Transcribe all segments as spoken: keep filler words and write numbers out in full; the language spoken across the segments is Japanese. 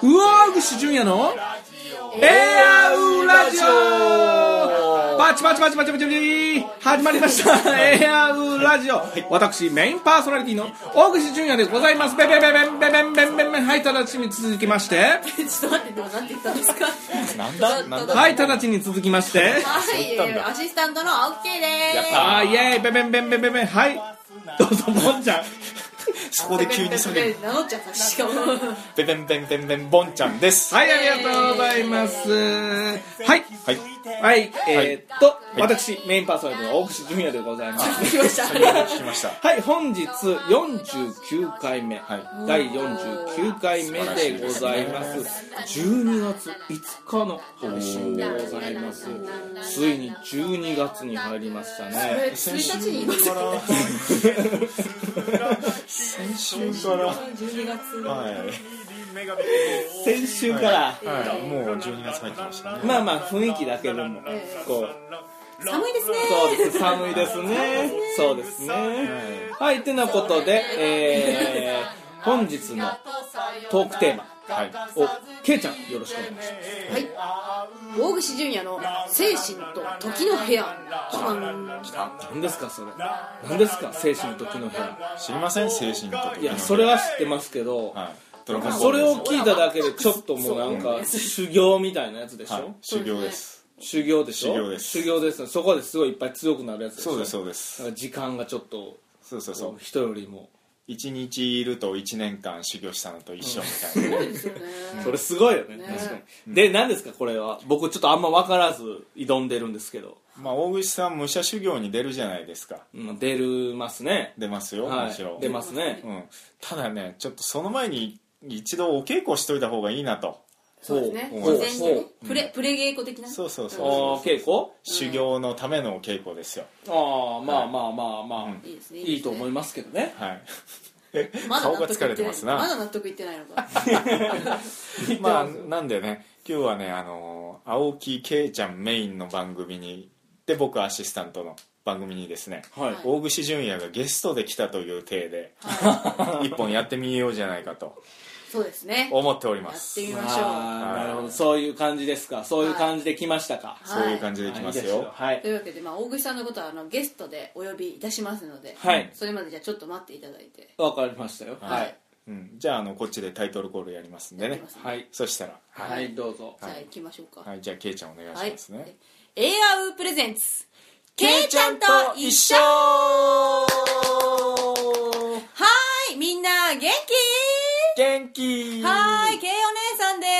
上口純也のエアウラジオパチパチパチパチパチパチ始まりましたエアウラジオ、私メインパーソナリティの大口純也でございます。ベベベベンベベンベンベンベン。はい、直ちに続きましてちょっと待って、でもなんて言ったんですかなんだなんだはい、直ちに続きましてはい、アシスタントの青木圭です。 あーイエーイベベンベンベンベンベン。はい、どうぞボンちゃんそこで急に下げる。 名乗っちゃったしかもベベンベンベンベンボンちゃんです。 はい、ありがとうございます。はいはいはい、えー、っと、はい、私メインパーソナリティの大口純也でございます。 聞きました。 聞きました。 はい、本日よんじゅうきゅうかいめ、はい、だいよんじゅうきゅうかいめでございます。じゅうにがついつかの配信でございます。ついにじゅうにがつに入りましたね。 ついたちにから先週からじゅうにがつ、 はい、 先週から、 はいはい、もうじゅうにがつ入ってましたね。 まあまあ雰囲気だけでも、えー、こう寒いですね。 そうです、寒いですね。そうですね。はい、てなことで、えー、本日のトークテーマを、けいちゃんよろしくお願いします。 はい。大口純也の精神と時の部屋。 何ですかそれ。何ですか精神と時の部屋。 知りません精神と時の部屋。 いや、それは知ってますけど、はい、それを聞いただけでちょっともうなんか修行みたいなやつでしょ、はい、 修行です。 修行でしょ。 修行です。 修行です。そこですごいいっぱい強くなるやつでしょ。 そうですそうです。 時間がちょっとそうそうそう人よりもいちにちいるといちねんかん修行したのと一緒みたいな、ね、 うん、それすごいよね、ね、確かに。で、何ですかこれは。僕ちょっとあんま分からず挑んでるんですけど、 まあ、大口さん武者修行に出るじゃないですか、 うん、出るますね。 出ますよ、 はい、 もちろん出ますね、 うん、ただねちょっとその前に一度お稽古しといた方がいいなと。 そうですね、事前にね、プレ、プレ稽古的な。 そうそうそうそう。稽古、 修行のためのお稽古ですよ。 ああ、まあまあまあまあ、 いいですね、 いいと思いますけどね。 はい顔が疲れてますな。 まだ納得いってないのかまあなんでね今日はねあの青木圭ちゃんメインの番組にで僕アシスタントの番組にですね、はい、大口純也がゲストで来たという体で、はい、一本やってみようじゃないかとそうですね思っております。 やってみましょう。 なるほど、そういう感じですか。そういう感じで来ましたか。 はい、そういう感じで来ますよ、 はい、 というわけで、まあ、大口さんのことはあのゲストでお呼びいたしますので、 はい、 それまでじゃあちょっと待っていただいて。 わかりましたよ。はい、はい、 うん、じゃあ、あのこっちでタイトルコールやりますんでね。はい、そしたらはい、はい、どうぞ。 じゃあ行きましょうか。 はい、じゃあケイちゃんお願いしますね。はい、 エアウプレゼンツケイちゃんと一緒。はいみんな元気元気。 はい、ケイお姉さんです。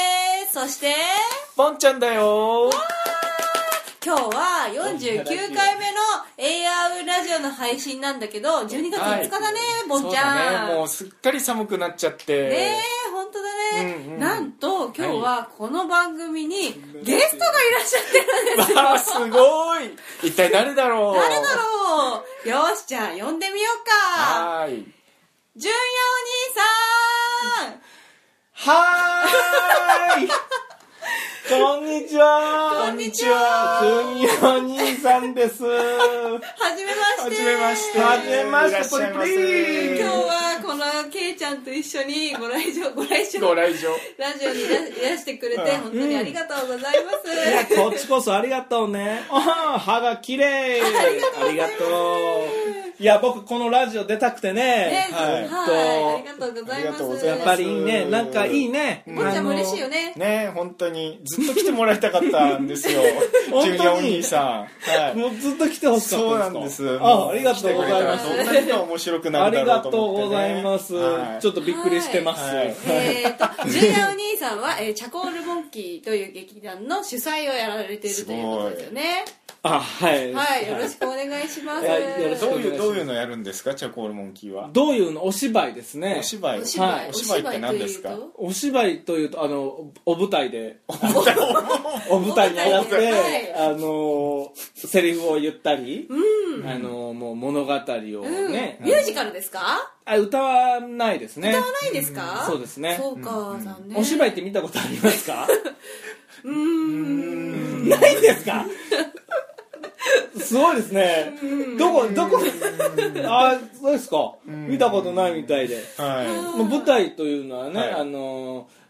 そしてボンちゃんだよ。 今日はよんじゅうきゅうかいめの エーアール ラジオの配信なんだけどじゅうにがついつかだね、はい、ボンちゃん。 そうだね、もうすっかり寒くなっちゃってねえ本当だね、うんうん、なんと今日はこの番組にゲストがいらっしゃってるんですよ、 わあすごい。一体誰だろう誰だろう。よしじゃあ呼んでみようか。 はい、 純也お兄さん。 はーいこんにちは。 こんにちは。 純也お兄さんです。 はじめまして。 はじめまして。 はじめまして。 これプリー。 今日はこのケイちゃんと一緒にご来場ご来場ご来場ラジオにいら, いらしてくれて本当にありがとうございます。 うん、いやこっちこそありがとうね。あ歯が綺麗。ありがとう。いや僕このラジオ出たくてね。 ねはい、はい、ありがとうございます。 やっぱりいいね。なんかいいね。 ボンちゃんも嬉しいよね。 ね本当にずっと来てもらいたかったんですよ。純也お兄さん、はい、 もうずっと来てほしかった。 そうなんです。 あありがとうございます。 どんなにか面白くなるだろうと思って、ね、 ありがとうございます、はい、ちょっとびっくりしてます、はいはい、 えーと純也お兄さんは、えー、チャコールモンキーという劇団の主催をやられているということですよね。 あはいはいよろしくお願いします。 どういうどういうのやるんですかチャコールモンキーは。 どういうのお芝居ですね。 お芝居お芝居、 はい、お芝居って何ですか。 お芝居というとあのお舞台でお舞台に上がって、はい、あのセリフを言ったり、うん、あのもう物語をね、 うん、ミュージカルですか。 あ歌わないですね。 歌わないですか。 うん、そうですね。 そうか、うん、残念。 お芝居って見たことありますか。うーんないですか。すごいですね。どこどこあそうですか。見たことないみたいで、 はい、 舞台というのはね、 はい、 あの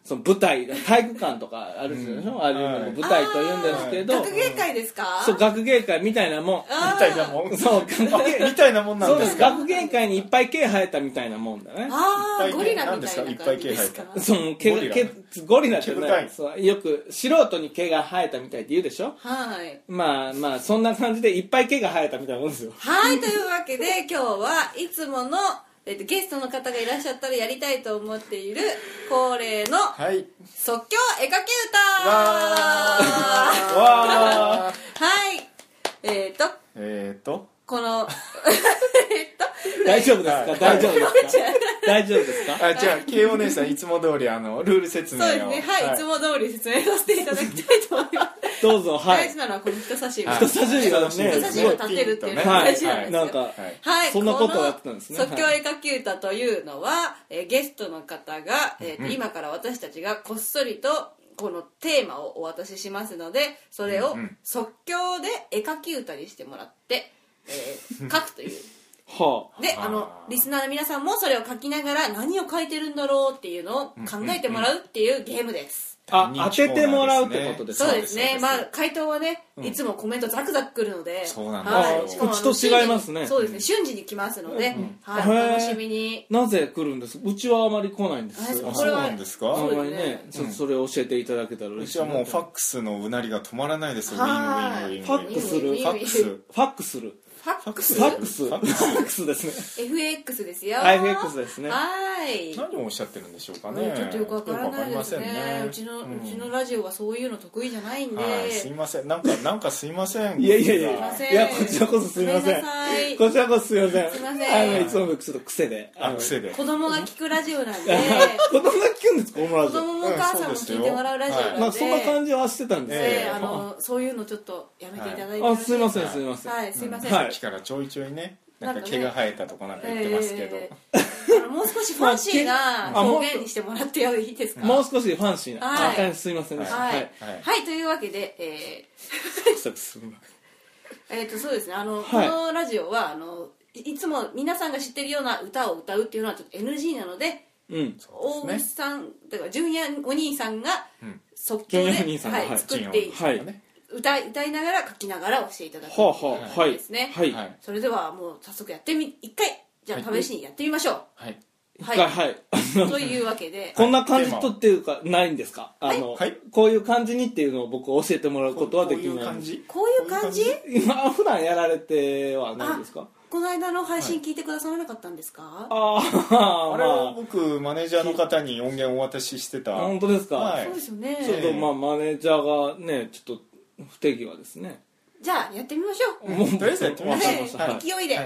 その舞台体育館とかあるでしょ、うん、ああいうのも舞台と言うんですけど、 学芸会ですか？ そう学芸会みたいなもんみたいなもんそうみたいなもんなんですか？ 学芸会にいっぱい毛生えたみたいなもんだね。 ああゴリラみたいな感じですか？ その毛が毛ゴリラってね、そうよく素人に毛が生えたみたいって言うでしょ。 はい。 まあまあそんな感じでいっぱい毛が生えたみたいなもんですよ。 はいというわけで今日はいつものえっと、ゲストの方がいらっしゃったらやりたいと思っている恒例の即興絵描き歌、 はい、わーはいえっ、ー、とえっ、ー、とこのえっと大丈夫ですか大丈夫ですか大丈夫ですかあじゃあ K お姉さんいつも通りあのルール説明をそうですねはい、はい、いつも通り説明させていただきたいと思いますどうぞはい大事なのはこの人差し指人差し指がね人差し指を立てるっていうのが大事なんですよ、 はい、なんか、はい、そんなことをやってたんですね。 即興絵描き歌というのは、えー、ゲストの方が、えーうん、今から私たちがこっそりとこのテーマをお渡ししますのでそれを即興で絵描き歌にしてもらって、えー、書くというはあ、であのリスナーの皆さんもそれを書きながら何を書いてるんだろうっていうのを考えてもらうっていうゲームです、 あ、当ててもらうってことですか？そうですね。まあ回答はね、いつもコメントザクザクくるので、 そうなんだ。 はい。しかもうちと違いますね。 そうですね。瞬時に来ますので、はい。お楽しみに。 なぜ来るんです？うちはあまり来ないんです。 そうなんですか？ あまりね、ちょっとそれを教えていただけたら嬉しい。 うちはもうファックスのうなりが止まらないですよ。ウィンウィンウィン。 ファックする。ファックス。ファックする。 ファックスファックスファックスですね。エフエックス ですよ。 エフエックス ですね。 はい。 何をおっしゃってるんでしょうかね。 ちょっとよくわからないですね。うちのうちのラジオはそういうの得意じゃないんで。 すいません。なんかなんかすいません。 いやいやいや。いやこちらこそすいません。こちらこそすいません。 すいません。 あのいつものちょっと癖で。 あ癖で。 子供が聞くラジオなんで。 子供が聞くんですか？子供もお母さんも聞いてもらうラジオなんで。 まあそんな感じはしてたんですけど。あのそういうのちょっとやめていただいて。 あすいませんすいません。 はいすいません。 さっきからちょいちょいねなんか毛が生えたとかなんか言ってますけど、 えー、もう少しファンシーな表現にしてもらっていいですか？ もう少しファンシーな、はい、すいませんでした、 はいはいはいはい、というわけでえー、えっとそうですねあの、はい、このラジオはあのいつも皆さんが知ってるような歌を歌うっていうのはちょっと エヌジー なので、 うん、 大口さんだから純也お兄さんが即興で、うん、はい、作っていい、はい歌い歌いながら書きながら教えていただくんですね、はいはい、それではもう早速やってみ一回じゃあ試しにやってみましょうはいはい、はい、 というわけでこんな感じとっていうかないんですか？あの、はい、こういう感じにっていうのを僕教えてもらうことはできない。こういう感じこういう感じ今普段やられてはないですか？ この間の配信聞いてくださらなかったんですか？ ああ、あれは僕マネージャーの方に音源をお渡ししてた。 本当ですか？ はい、そうですよね。 ちょっとまあマネージャーがねちょっと不手際ですね。 じゃあやってみましょう。 もうとりあえずやってみましょう。 はい、勢いで。 はい。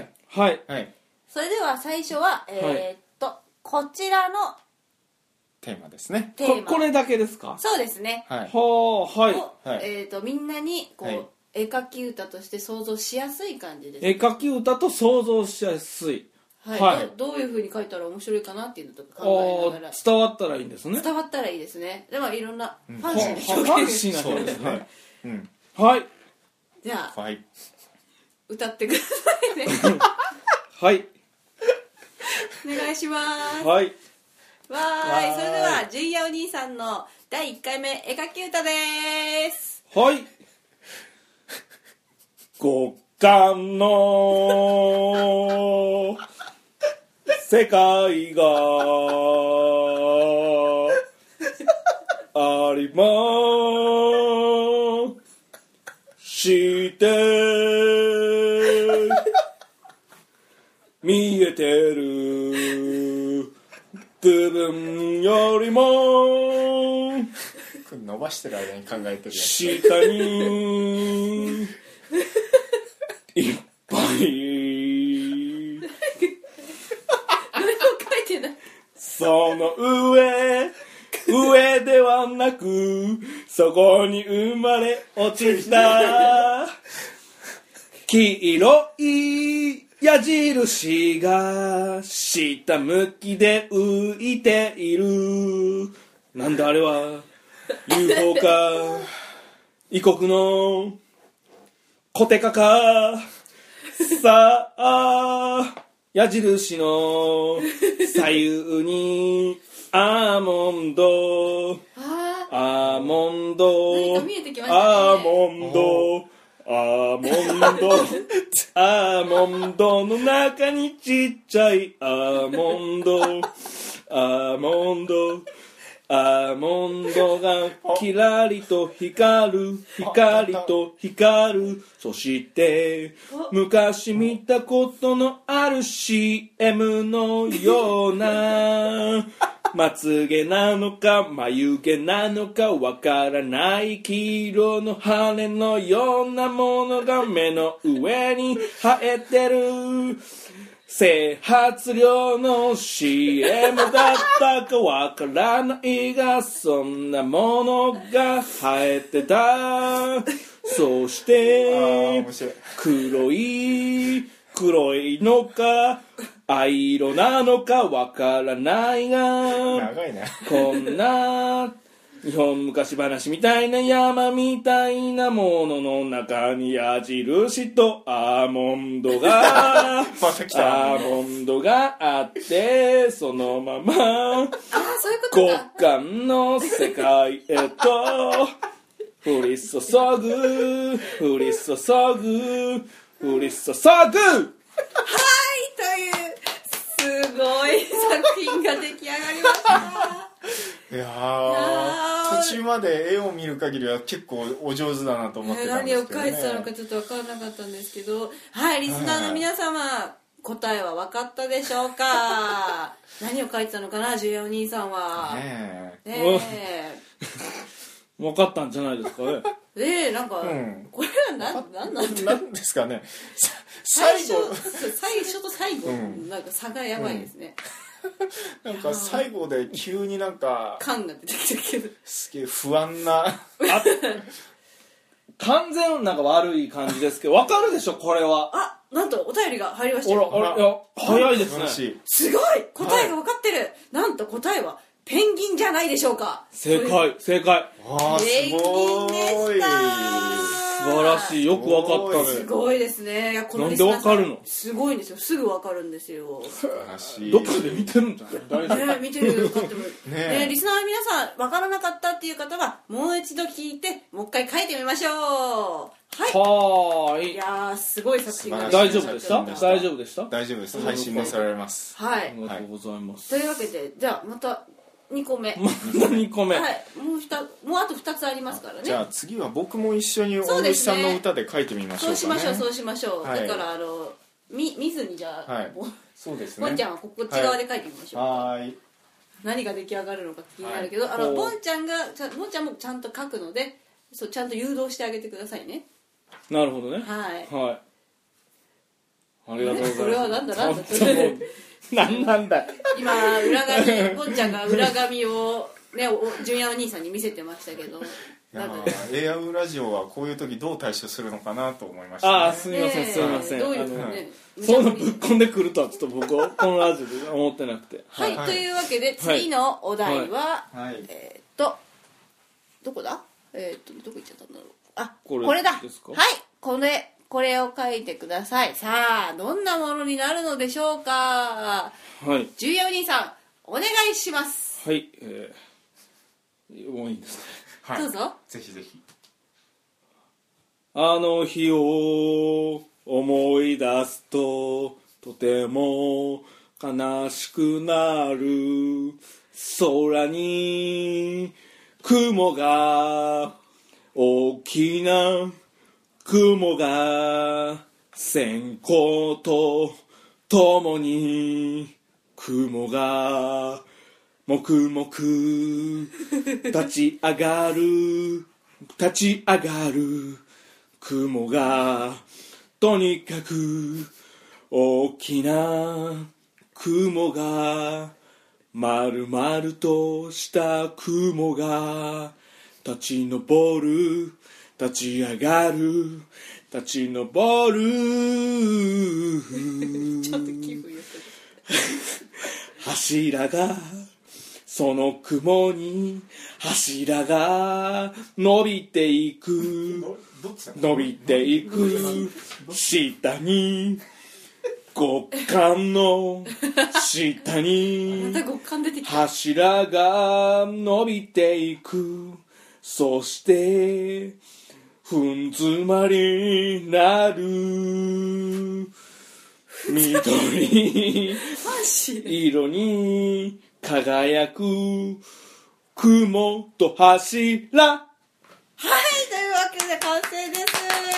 はい。 それでは最初はえー、っと、はい、こちらのテーマですね。 テーマ。 こ, これだけですか？ そうですね。 はい。 ははい。 えー、っとみんなにこう、はい、絵描き歌として想像しやすい感じです。 絵描き歌と想像しやすい。 はい、はい、どういう風に書いたら面白いかなっていうのとか考えながら伝わったらいいんですね。 伝わったらいいですね。でもいろんなファンシーな表現、うん、ファンシーな表現ね。 うん。 はい。 じゃあ、 はい、 歌ってくださいね。 はい。 お願いします。 はい。 わーい。それでは純也お兄さんのだいいっかいめ絵描き歌です。 はい。極寒の世界がありまして見えてる部分よりも伸ばしてる間に考えてるやつ下にいっぱい何も書いてない。 その上上ではなくそこに生まれ落ちた黄色い矢印が下向きで浮いている。なんだあれは ユーフォー か異国のコテカかさあ矢印の左右にアーモンドあアーモンド何か見えてきましたねアーモンドアーモンドアーモンドの中にちっちゃいアーモンドアーモンドアーモンドがキラリと光る光と光るそして昔見たことのある シーエム のようなまつげなのか眉毛なのかわからない黄色の羽のようなものが目の上に生えてる整髪料の シーエム だったかわからないがそんなものが生えてたそして黒い黒いのか藍色なのかわからないが長いねこんな日本昔話みたいな山みたいなものの中に矢印とアーモンドがまた来たアーモンドがあってそのままあそういうこと極だ寒の世界へと降り注ぐ降り注ぐ降り注ぐはいというすごい作品が出来上がりましたいやいやー途中まで絵を見る限りは結構お上手だなと思ってたんですけどね何を描いてたのかちょっと分からなかったんですけどはいリスナーの皆様答えは分かったでしょうか何を描いてたのかなじゅうよお兄さんはねえねえ分かったんじゃないですかねねえなんか、 うん、 これは何なんなんだなんですかね最最後初最初と最後、うん、なんか差がやばいですね、 うん、なんか最後で急になんか感が出てきたけどすげえ不安なあ完全なんか悪い感じですけど分かるでしょこれはあなんとお便りが入りましたほらよあれいや早いですねすごい答えが分かってる、はい、なんと答えはペンギンじゃないでしょうか正解正解あーすごい素晴らしいよく分かったねすごいですねいやこのなんで分かるのすごいんですよすぐ分かるんですよどっかで見てるんじゃない大丈夫、 ね、見てる分かってもねねリスナーの皆さん分からなかったっていう方はもう一度聞いてもう一回書いてみましょうはいはーいいやーすごい作品が大丈夫でした大丈夫でした大丈夫です配信もされますはいありがとうございます、 というわけでじゃあまたにこめにこめはいもうふたもうあとふたつありますからねじゃあ次は僕も一緒に大そうですね口さんの歌で書いてみましょうかねそうしましょうそうしましょう、 はいだからあの見見ずにじゃあ、 はいもうそうですねボンちゃんはこっち側で書いてみましょう、 はーい何が出来上がるのか気になるけど、はい、あのボンちゃんがちゃボンちゃんもちゃんと書くのでそうちゃんと誘導してあげてくださいねなるほどねはいはいありがとうございますこれはなんだなんだ何なんだ今裏紙ボンちゃんが裏紙をね純也お兄さんに見せてましたけどなんかエアウラジオはこういう時どう対処するのかなと思いました、 ね、ああすみません、えー、すみませんどういうねそんなぶっこんでくるとはちょっと僕はこのラジオで思ってなくてはい、はい、というわけで次のお題は、はい、えー、っとどこだえー、っとどこ行っちゃったんだろうあこれ、これだはいこれこれを書いてくださいさあどんなものになるのでしょうかはいじゅうやお兄さんお願いしますはいえー、もういいんですねはい、どうぞぜひぜひあの日を思い出すととても悲しくなる空に雲が大きな雲が線香とともに雲が黙々立ち上がる立ち上がる雲がとにかく大きな雲が丸々とした雲が立ち上る立ち上がる立ち上るちょっと気分よく柱がその雲に柱が伸びていく伸びていく下に極寒の下にまた極寒出てきた。 柱が伸びていく。そしてふん詰まりになる緑マジ色に輝く雲と柱。 はい、というわけで完成です。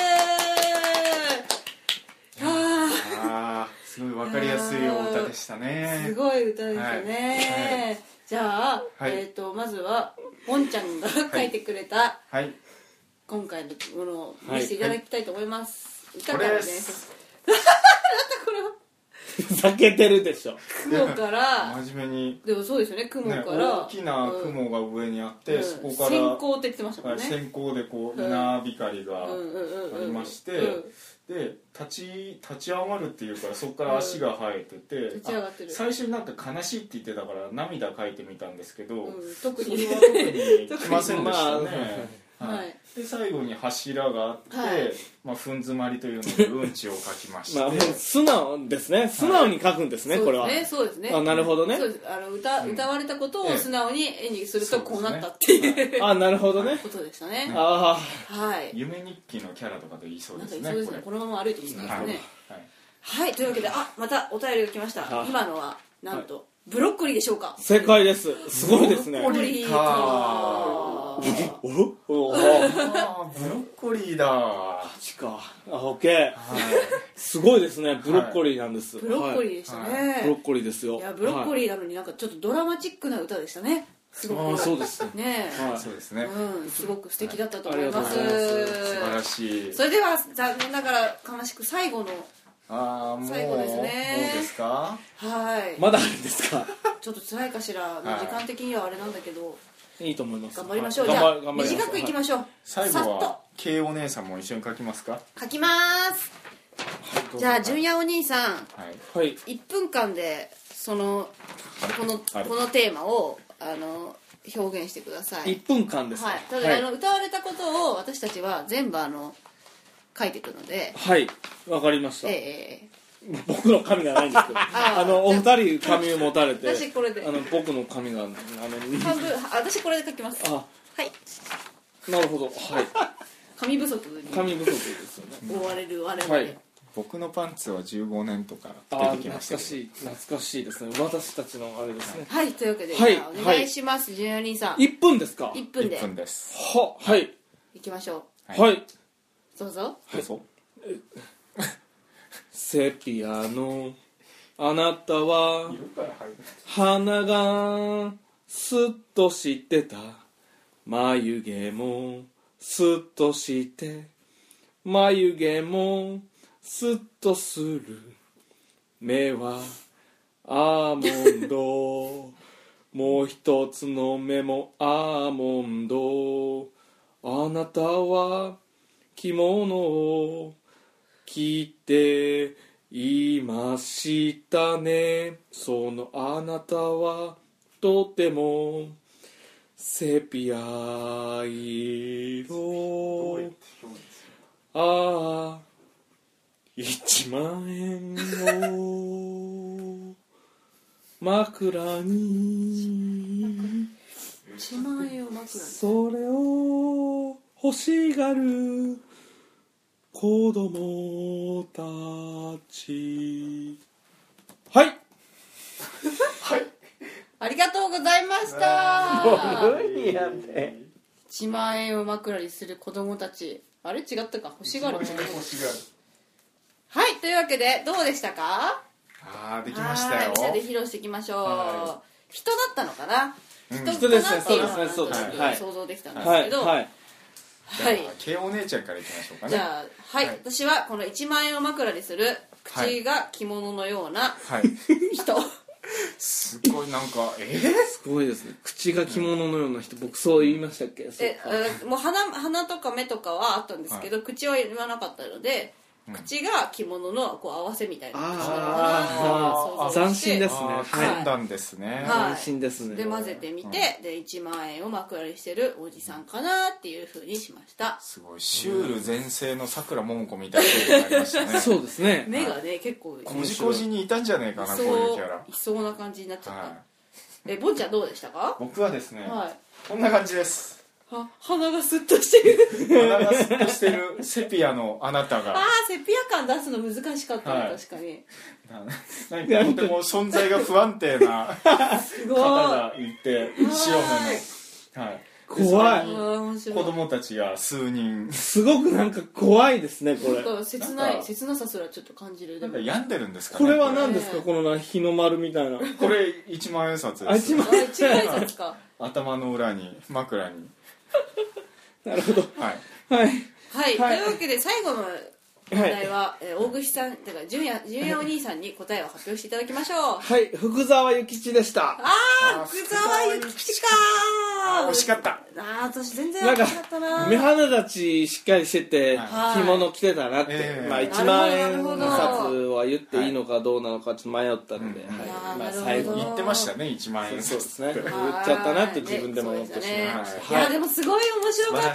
あー、すごい分かりやすいお歌でしたね。 すごい歌でしたね、はい、じゃあ、 はい、 えーとまずはポンちゃんが書いてくれた、 はい、 今回のものを見せていただきたいと思います、はい、歌こからねれですなんだこれはふざけてるでしょ。 雲から真面目にでもそうですよね、雲から、 ね、大きな雲が上にあって、うん、そこから閃光って言ってましたもんね。 閃光でこう稲光がありまして、で立ち立ち上がるっていうから、そこから足が生えてて、うん、 立ち上がってる。 最初になんか悲しいって言ってたから涙かいてみたんですけど、うん、 特にそれは特に来ませんでしたね。はいはい、 で最後に柱があって、はい、まあ、ふん詰まりというのでうんちを書きまして、 まあ、素直ですね、素直に書くんですね、はい、これは。 そうですね、 あ、なるほどね。 そうです、あの 歌, 歌われたことを素直に演技するとこうなったっていう、 あ、なるほどね、 ことでしたね。 ね、 あ、 はい、 夢日記のキャラとかで言いそうですね。 そうですね、このまま歩いていきますね。はい、 はいはい、というわけで、あ、またお便りが来ました。今のはなんと、はい、ブロッコリーでしょうか。 正解です。すごいですね。 ブロッコリーか。 おおあブロッコリーだ。 マジか。あ、オッケー、はい、すごいですね。ブロッコリーなんです、 はい、ブロッコリーでしたね、はい、 ブロッコリーですよ。 いや、ブロッコリーなのになんかちょっとドラマチックな歌でしたね。すごく。 あ、そうですね、 はい、そうですね、 うん、すごく素敵だったと思います、 はい、素晴らしい。 それでは残念ながら悲しく最後のあーもう最後ですね。 どうですか。 はい。 まだあるんですか。 ちょっと辛いかしら、時間的にはあれなんだけど、 いいと思います。 頑張りましょう。じゃあ短くいきましょう。 最後は K お姉さんも一緒に書きますか。 書きます。じゃあ純也お兄さん、 はい、 いっぷんかんでそのこのこのテーマをあの表現してください。 いっぷんかんですか。 はい。ただ、はい、あの歌われたことを私たちは全部あの書いていくので。 はい、わかりました。 ええー、僕の紙がないんですけど、あ, あのお二人紙を持たれて、 私これで、 あの僕の紙があの半分、私これで書きます。あ、はい。 なるほど、はい。 紙不足に紙不足ですよね。 追われる我々。はい、 僕のパンツはじゅうごねんとか出てきましたけど。懐かしい、 懐かしいですね。私たちのあれですね。 はい、というわけで、 はい、 お願いします、純也兄さん。 いっぷんですか。 いっぷんで。 いっぷんです。 は、はい。 行きましょう。はい。 どうぞ。 どうぞ。 セピアのあなたは鼻がスッとしてた、眉毛もスッとして眉毛もスッとする、目はアーモンドもう一つの目もアーモンド、あなたは着物を着ていましたね、そのあなたはとてもセピア色、ああ一万円の枕に一万円を枕にそれを欲しがる子供たち。はいはい、ありがとうございました。 無理やで。 いちまん円を枕にする子供たち、あれ違ったか、欲しがる。 欲しがる。 はい、というわけでどうでしたか。 あー、できましたよ。 みんなで披露していきましょう、はい、人だったのかな、 うん、人ですね。そうですね、そうですね、 想像できたんですけど、はい、 はい、K お姉ちゃんからいきましょうかね。 じゃあ、はい、はい、私はこのいちまん円を枕にする口が着物のような人、はい、 すごいなんかえー、 すごいですね。口が着物のような人、僕そう言いましたっけ。 ええもう 鼻, 鼻とか目とかはあったんですけど、はい、口は言わなかったので、 口が着物のこう合わせみたいな口なのかなあー斬新ですね。 あー組んだんですね、 はい斬新ですね。 で混ぜてみて、でいちまん円を枕にしてるおじさんかなっていう風にしました。 すごいシュール全盛のさくらももこみたいな風になりましたねそうですね。 目がね結構こじこじにいたんじゃねえかな、こういうキャラ。 いそうな感じになっちゃった、 はい、 えボンちゃんどうでしたか？ 僕はですね、 はい、 こんな感じです。 は鼻がスッとしてる鼻がスッとしてるセピアのあなたがああセピア感出すの難しかったね、はい、確かに何かとても存在が不安定な方がいて塩目の、はい、 怖い。 子供たちが数人すごくなんか怖いですねこれ。 なんか切ない切なさすらちょっと感じる。 なんか病んでるんですかね。 これは何ですか、この日の丸みたいな。 これいちまん円札です。 あいちまん円札か。 頭の裏に枕になるほど。 はいはい、はいはい、というわけで最後の問題は、はい、えー、大串さんだから純也純也お兄さんに答えを発表していただきましょう。 はい、福沢諭吉でした。 ああ福沢諭吉かー。惜しかった。 ああ私全然分かんなかったな。 目鼻立ちしっかりしてて、はい、着物着てたなって、えー、まあいちまん円札は言っていいのかどうなのかちょっと迷ったので、はい、はい、まあ最後言ってましたねいちまん円。 そうですね。言っちゃったなって自分でも思ってしまいました。 いやでもすごい面白かったです。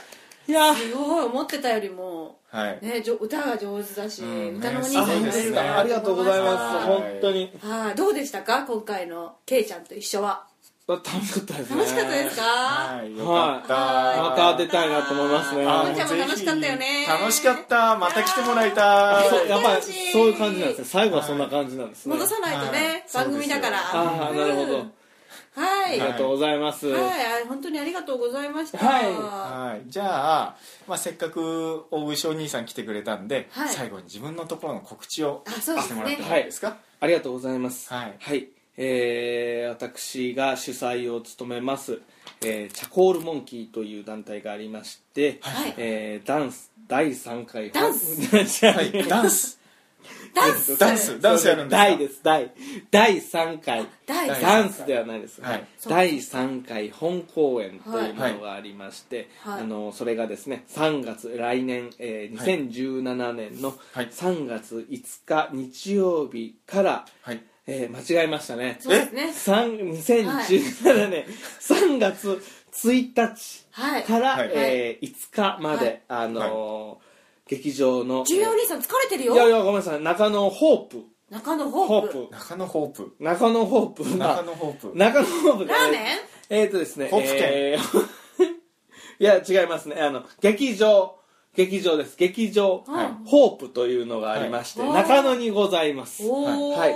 いやすごい思ってたよりも、はいね、歌が上手だし、うん、歌のお兄さんになれるから、 ありがとうございます。本当に。 はい、どうでしたか今回のケイちゃんと一緒は。 楽しかったですね。 楽しかったですか。 はい、よかった。 また出たいなと思いますね。 あんちゃんも楽しかったよね。 楽しかった。また来てもらいたい。 やっぱりそういう感じなんですね。最後はそんな感じなんですね。 戻さないとね、番組だから。 ああ、なるほど。はい、ありがとうございます。 はい、本当にありがとうございました。 はい、 はい、じゃあ、まあ、せっかく大串お兄さん来てくれたんで、はい、最後に自分のところの告知をしてもらってもいいですか。はい、 ありがとうございます。 はい、 はい、えー、私が主催を務めます、えー、チャコールモンキーという団体がありまして、はい、えー、ダンスだいさんかいダンスはい、ダンスダンスダンスダンスやるんですか。 大です大だいさんかいダンスではないです、はい、だいさんかい本公演というものがありまして、はい、あのそれがですねさんがつ来年、えー、にせんじゅうななねんのさんがついつか日曜日から、はい、えー、間違えましたね。 そうですね。 にせんじゅうななねん、はい、さんがつついたちから、はい、えー、いつかまで、はい、あのーはい、劇場の純也お兄さん疲れてるよ。 いやいやごめんなさい、中野ホープ中野ホープ中野ホープ中野ホープ中野ホープ中野ホープラーメンえー、っとですねホープ店、 えー、いや違いますね。あの劇場劇場です。劇場、はい、ホープというのがありまして、はい、中野にございます。はい、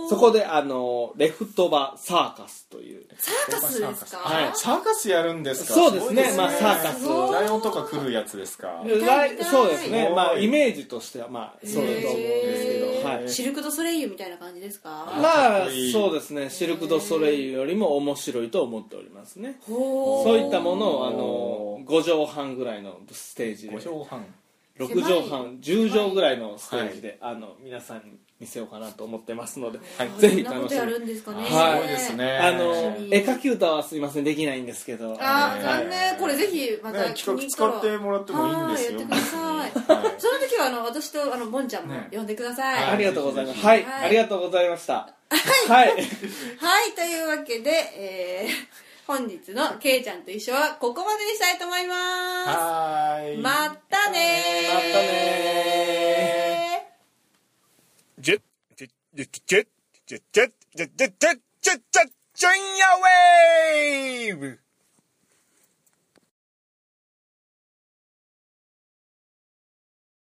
そこであのレフトバサーカスというサーカスですか。 はい、サーカスやるんですか。 そうですね。まあサーカスライオンとか来るやつですか。 そうですね。まあイメージとしてはまあそうだと思うんですけど、はい、 シルク・ドゥ・ソレイユみたいな感じですか。 まあそうですね。シルク・ドゥ・ソレイユよりも面白いと思っておりますね。そういったものをあのごじょうはんぐらいのステージでごじょうはんろくじょうはんじゅうじょうぐらいのステージで、はい、あの皆さんに見せようかなと思ってますので、はい、ぜひ楽しみに。 るんですかね。 はい、すごいですね。 あの絵描き歌はすいませんできないんですけど、 あー残念。これぜひまた、 ね、企画使ってもらってもいいんですよ。 やってください。はい、その時はあの私とあのボンちゃんも呼んでください。 ね、ありがとうございます。はい、はい、ありがとうございました。はい、 はい、はい、というわけで、えー本日のケイちゃんと一緒はここまでにしたいと思います。 はーい。 またねー。 またねー。じゅ、じゅ、じゅ、じゅ、じゅ、じゅ、じゅ、じゅ、じゅ、じゅ、じゅんやウェーブ